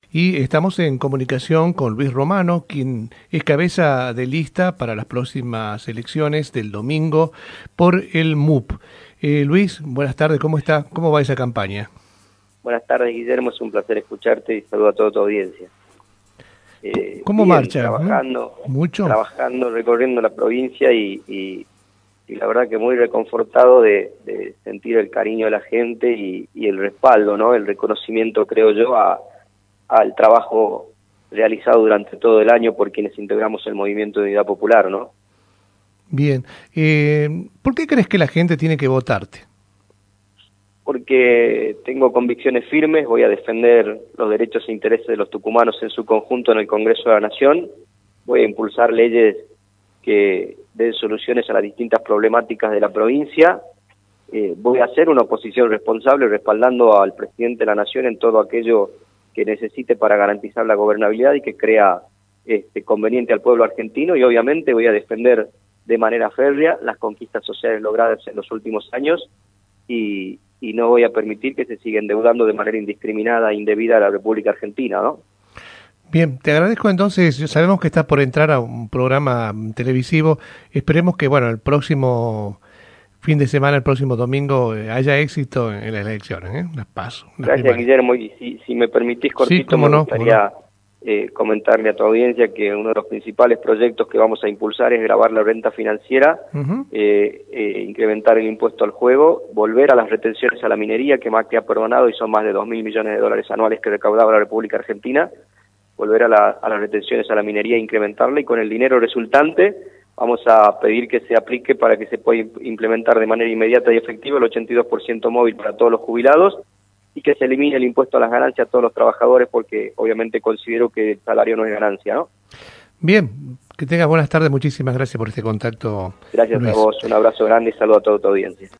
Y estamos en comunicación con Luis Romano, quien es cabeza de lista para las próximas elecciones del domingo por el MUP. Luis, buenas tardes, ¿cómo está? ¿Cómo va esa campaña? Buenas tardes, Guillermo, es un placer escucharte y saludo a toda tu audiencia. ¿Cómo bien, marcha? Trabajando, recorriendo la provincia y la verdad que muy reconfortado de sentir el cariño de la gente y el respaldo, ¿no? El reconocimiento, creo yo, al trabajo realizado durante todo el año por quienes integramos el Movimiento de Unidad Popular, ¿no? Bien. ¿Por qué crees que la gente tiene que votarte? Porque tengo convicciones firmes, voy a defender los derechos e intereses de los tucumanos en su conjunto en el Congreso de la Nación, voy a impulsar leyes que den soluciones a las distintas problemáticas de la provincia, voy a hacer una oposición responsable respaldando al presidente de la Nación en todo aquello que necesite para garantizar la gobernabilidad y que crea conveniente al pueblo argentino, y obviamente voy a defender de manera férrea las conquistas sociales logradas en los últimos años y no voy a permitir que se siga endeudando de manera indiscriminada e indebida a la República Argentina, ¿no? Bien, te agradezco entonces. Sabemos que estás por entrar a un programa televisivo. Esperemos que, bueno, el próximo fin de semana, el próximo domingo, haya éxito en las elecciones, las PASO. Gracias, Guillermo. Y si me permitís, cortito, sí, me gustaría comentarle a tu audiencia que uno de los principales proyectos que vamos a impulsar es grabar la renta financiera, incrementar el impuesto al juego, volver a las retenciones a la minería que Macri ha perdonado y son más de 2.000 millones de dólares anuales que recaudaba la República Argentina, volver a las retenciones a la minería e incrementarla, y con el dinero resultante vamos a pedir que se aplique para que se pueda implementar de manera inmediata y efectiva el 82% móvil para todos los jubilados y que se elimine el impuesto a las ganancias a todos los trabajadores, porque obviamente considero que el salario no es ganancia, ¿no? Bien, que tengas buenas tardes, muchísimas gracias por este contacto. Gracias, Luis. A vos, un abrazo grande y saludo a toda tu audiencia.